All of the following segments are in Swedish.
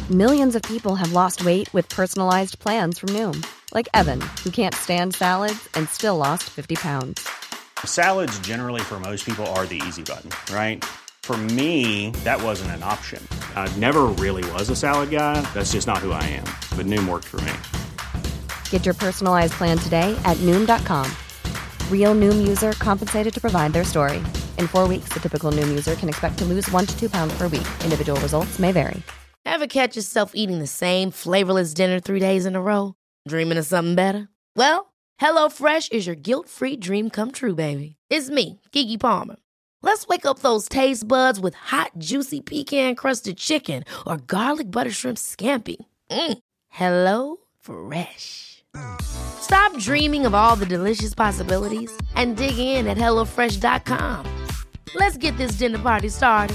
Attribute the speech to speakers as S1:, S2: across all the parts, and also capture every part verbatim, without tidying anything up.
S1: Millions of people have lost weight with personalized plans from Noom. Like Evan, who can't stand salads and still lost fifty pounds.
S2: Salads generally for most people are the easy button, right? For me, that wasn't an option. I never really was a salad guy. That's just not who I am. But Noom worked for me.
S1: Get your personalized plan today at Noom dot com. Real Noom user compensated to provide their story. In four weeks, the typical Noom user can expect to lose one to two pounds per week. Individual results may vary.
S3: Ever catch yourself eating the same flavorless dinner three days in a row? Dreaming of something better? Well, HelloFresh is your guilt-free dream come true, baby. It's me, Keke Palmer. Let's wake up those taste buds with hot, juicy pecan-crusted chicken or garlic butter shrimp scampi. Mm. Hello Fresh. Stop dreaming of all the delicious possibilities and dig in at hello fresh dot com. Let's get this dinner party started.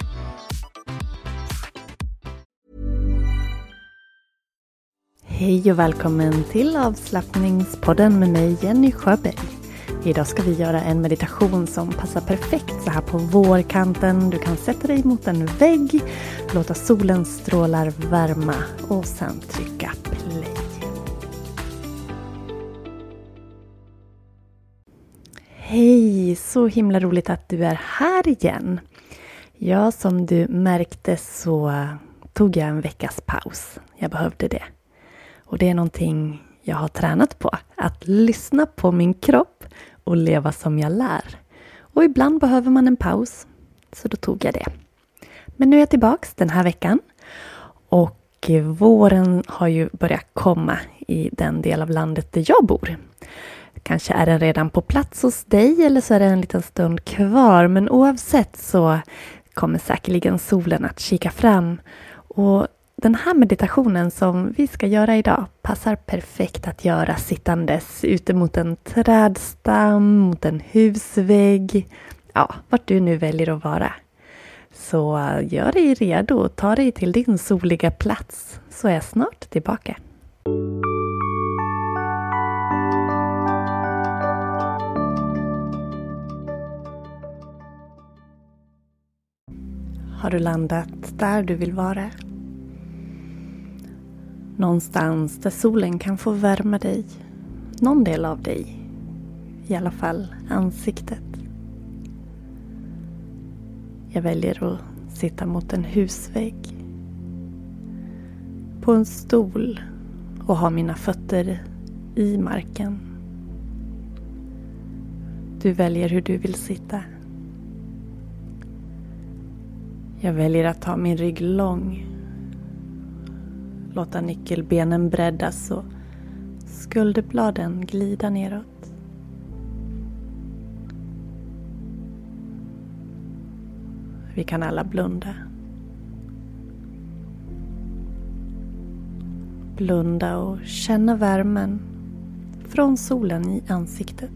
S4: Hej och välkommen till avslappningspodden med mig, Jenny Sjöberg. Idag ska vi göra en meditation som passar perfekt så här på vårkanten. Du kan sätta dig mot en vägg, låta solens strålar värma och sen trycka play. Hej, så himla roligt att du är här igen. Ja, som du märkte så tog jag en veckas paus. Jag behövde det. Och det är någonting jag har tränat på. Att lyssna på min kropp och leva som jag lär. Och ibland behöver man en paus. Så då tog jag det. Men nu är jag tillbaks den här veckan. Och våren har ju börjat komma i den del av landet där jag bor. Kanske är den redan på plats hos dig eller så är det en liten stund kvar. Men oavsett så kommer säkerligen solen att kika fram. Och den här meditationen som vi ska göra idag passar perfekt att göra sittandes ute mot en trädstam, mot en husvägg. Ja, vart du nu väljer att vara. Så gör dig redo och ta dig till din soliga plats så är jag snart tillbaka. Har du landat där du vill vara? Någonstans där solen kan få värma dig. Någon del av dig. I alla fall ansiktet. Jag väljer att sitta mot en husvägg. På en stol och ha mina fötter i marken. Du väljer hur du vill sitta. Jag väljer att ta min rygg lång. Låta nyckelbenen breddas och skulderbladen glida neråt. Vi kan alla blunda. Blunda och känna värmen från solen i ansiktet.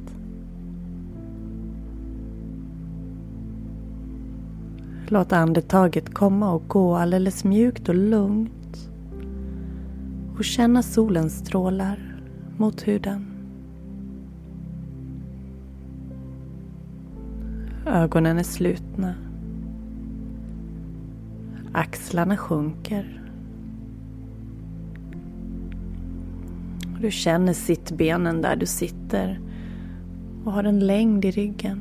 S4: Låt andetaget komma och gå alldeles mjukt och lugnt. Och känna solens strålar mot huden. Ögonen är slutna. Axlarna sjunker. Du känner sittbenen där du sitter och har en längd i ryggen.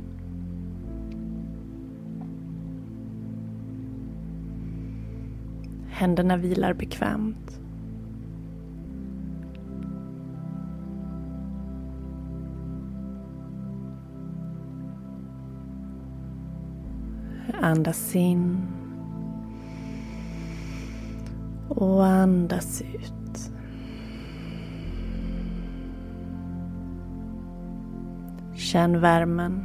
S4: Händerna vilar bekvämt. Andas in och andas ut. Känn värmen.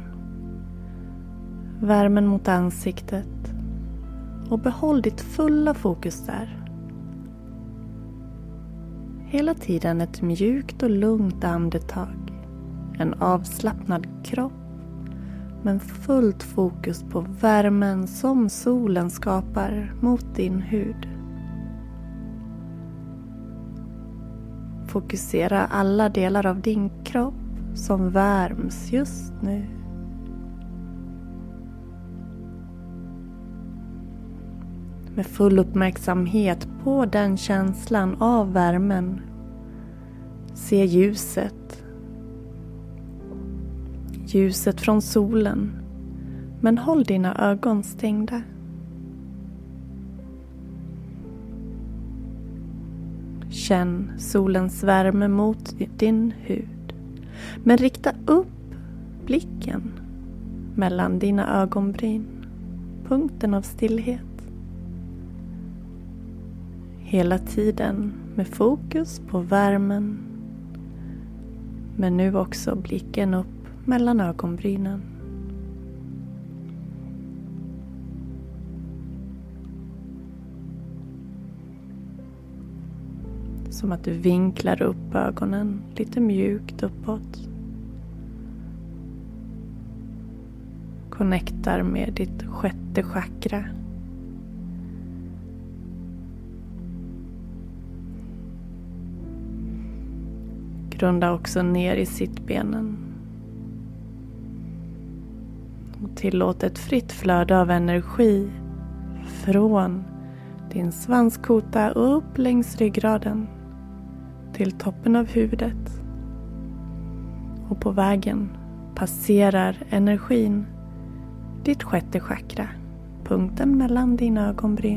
S4: Värmen mot ansiktet. Och behåll ditt fulla fokus där. Hela tiden ett mjukt och lugnt andetag. En avslappnad kropp. Men fullt fokus på värmen som solen skapar mot din hud. Fokusera alla delar av din kropp som värms just nu. med full uppmärksamhet på den känslan av värmen. Se ljuset. Ljuset från solen. Men håll dina ögon stängda. Känn solens värme mot din hud. Men rikta upp blicken mellan dina ögonbryn. Punkten av stillhet. Hela tiden med fokus på värmen. Men nu också blicken upp mellan ögonbrynen. Som att du vinklar upp ögonen lite mjukt uppåt. Connectar med ditt sjätte chakra. Grunda också ner i sittbenen. Och tillåt ett fritt flöde av energi från din svanskota upp längs ryggraden till toppen av huvudet. Och på vägen passerar energin ditt sjätte chakra, punkten mellan dina ögonbryn.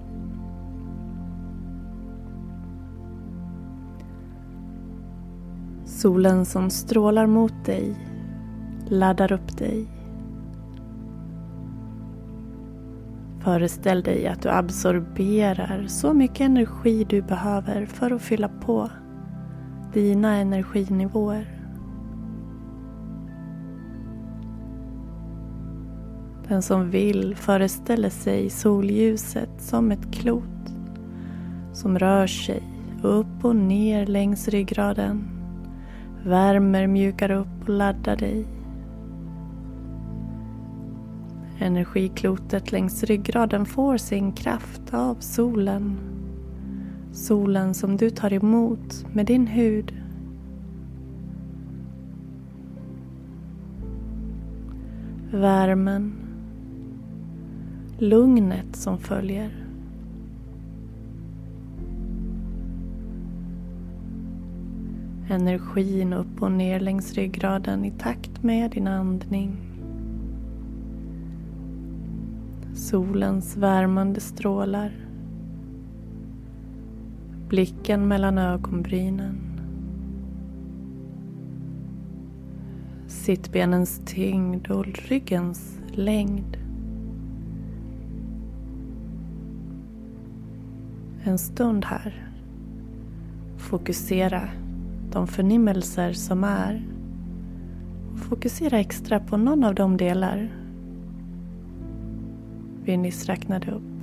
S4: Solen som strålar mot dig laddar upp dig. Föreställ dig att du absorberar så mycket energi du behöver för att fylla på dina energinivåer. Den som vill föreställer sig solljuset som ett klot som rör sig upp och ner längs ryggraden, värmer, mjukar upp och laddar dig. Energiklotet längs ryggraden får sin kraft av solen. Solen som du tar emot med din hud. Värmen. Lugnet som följer. Energin upp och ner längs ryggraden i takt med din andning. Solens värmande strålar. Blicken mellan ögonbrynen. Sittbenens tyngd och ryggens längd. En stund här. Fokusera de förnimmelser som är. Fokusera extra på någon av de delar vi nyss räknade upp.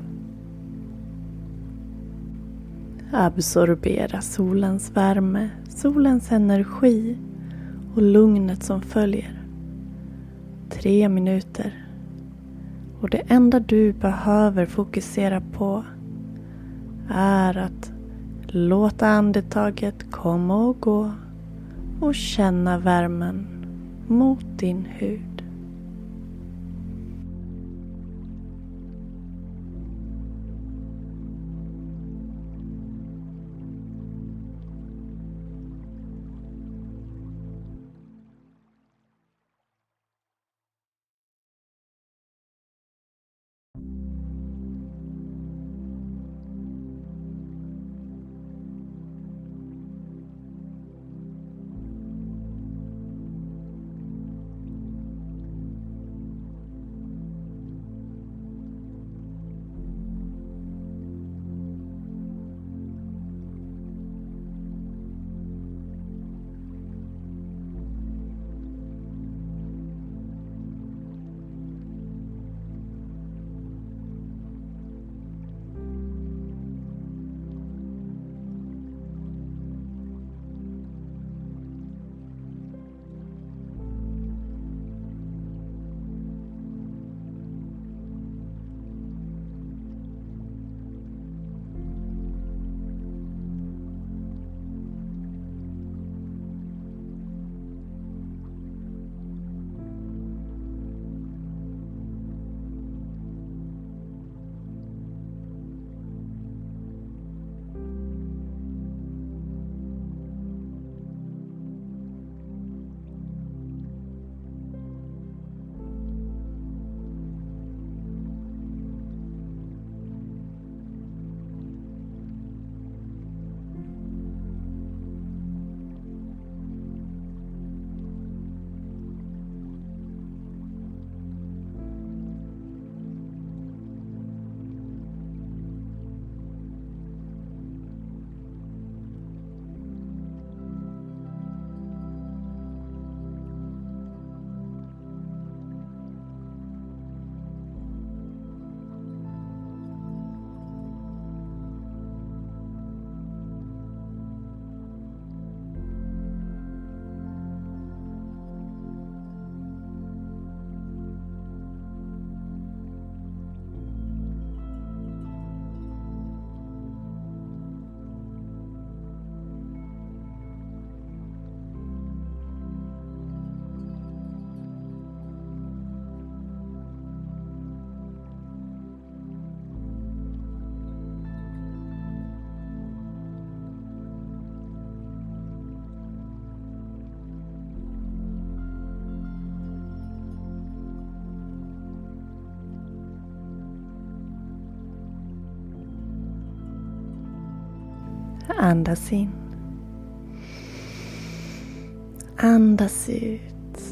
S4: Absorbera solens värme, solens energi och lugnet som följer. Tre minuter. Och det enda du behöver fokusera på är att låta andetaget komma och gå och känna värmen mot din hud. Andas in. Andas ut.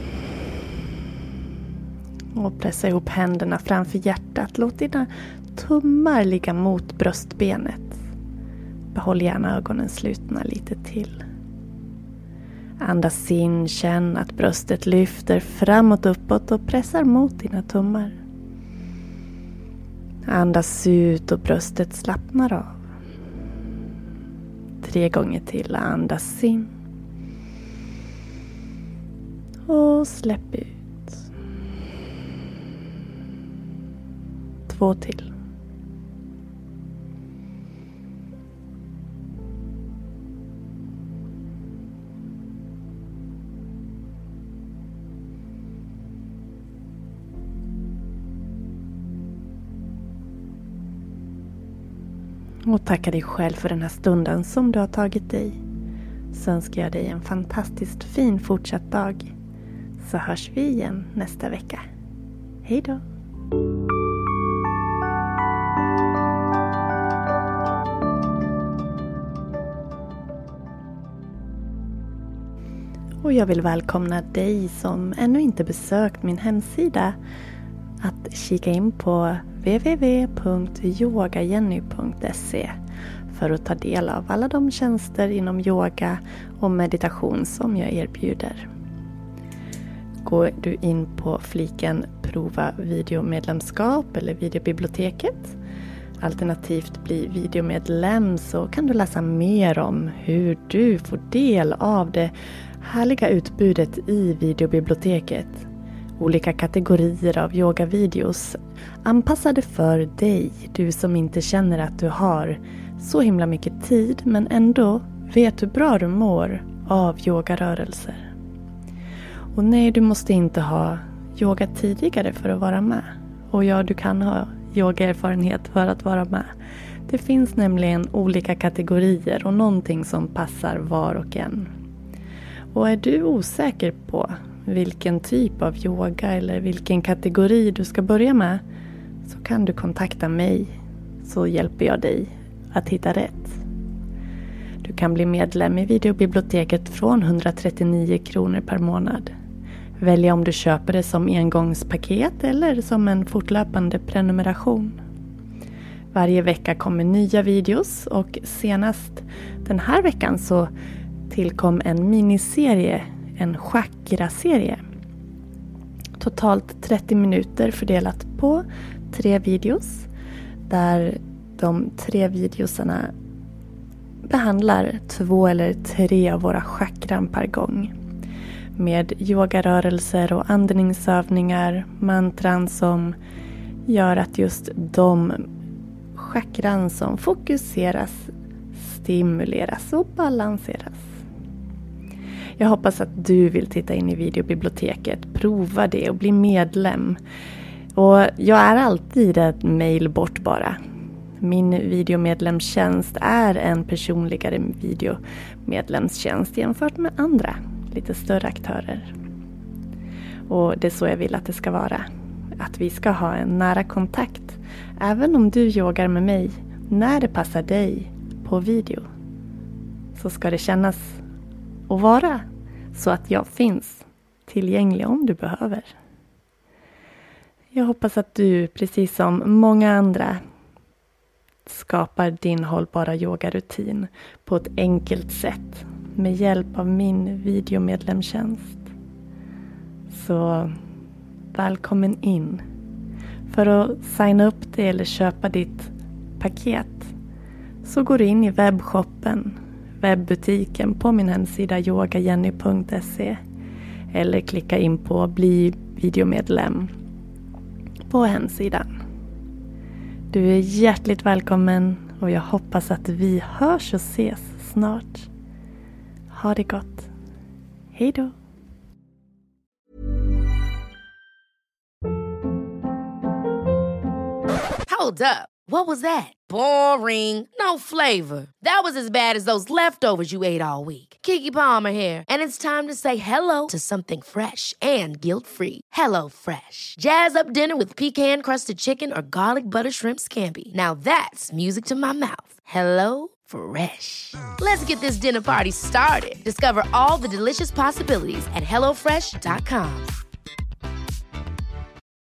S4: Och pressa ihop händerna framför hjärtat. Låt dina tummar ligga mot bröstbenet. Behåll gärna ögonen slutna lite till. Andas in, känn att bröstet lyfter framåt, uppåt och pressar mot dina tummar. Andas ut och bröstet slappnar av. Tre gånger till. Andas in. Och släpp ut. Två till. Och tacka dig själv för den här stunden som du har tagit dig. Så önskar jag dig en fantastiskt fin fortsatt dag. Så hörs vi igen nästa vecka. Hej då! Och jag vill välkomna dig som ännu inte besökt min hemsida att kika in på w w w punkt yogajenny punkt se för att ta del av alla de tjänster inom yoga och meditation som jag erbjuder. Går du in på fliken prova videomedlemskap eller videobiblioteket, alternativt bli videomedlem, så kan du läsa mer om hur du får del av det härliga utbudet i videobiblioteket. Olika kategorier av yogavideos anpassade för dig, du som inte känner att du har så himla mycket tid men ändå vet hur bra du mår av yogarörelser. Och nej, du måste inte ha yoga tidigare för att vara med. Och ja, du kan ha yogaerfarenhet för att vara med. Det finns nämligen olika kategorier och någonting som passar var och en. Och är du osäker på vilken typ av yoga eller vilken kategori du ska börja med, så kan du kontakta mig, så hjälper jag dig att hitta rätt. Du kan bli medlem i videobiblioteket från hundratrettionio kronor per månad. Välja om du köper det som engångspaket eller som en fortlöpande prenumeration. Varje vecka kommer nya videos och senast den här veckan så tillkom en miniserie, en chakra-serie. Totalt trettio minuter fördelat på tre videos, där de tre videosarna behandlar två eller tre av våra chakran per gång. Med yogarörelser och andningsövningar, mantran som gör att just de chakran som fokuseras, stimuleras och balanseras. Jag hoppas att du vill titta in i videobiblioteket, prova det och bli medlem. Och jag är alltid ett mejl bort bara. Min videomedlemstjänst är en personligare videomedlemstjänst jämfört med andra lite större aktörer. Och det är så jag vill att det ska vara. Att vi ska ha en nära kontakt. Även om du yogar med mig när det passar dig på video, så ska det kännas och vara så att jag finns tillgänglig om du behöver. Jag hoppas att du, precis som många andra, skapar din hållbara yogarutin på ett enkelt sätt med hjälp av min videomedlemstjänst. Så välkommen in. För att signa upp det eller köpa ditt paket, så går du in i webbshoppen, webbutiken på min hemsida yogajenny punkt se eller klicka in på bli videomedlem på hemsidan. Du är hjärtligt välkommen och jag hoppas att vi hörs och ses snart. Ha det gott. Hej då.
S3: Hold up. What was that? Boring. No flavor. That was as bad as those leftovers you ate all week. Keke Palmer here, and it's time to say hello to something fresh and guilt-free. Hello Fresh. Jazz up dinner with pecan-crusted chicken or garlic butter shrimp scampi. Now that's music to my mouth. Hello Fresh. Let's get this dinner party started. Discover all the delicious possibilities at hello fresh dot com.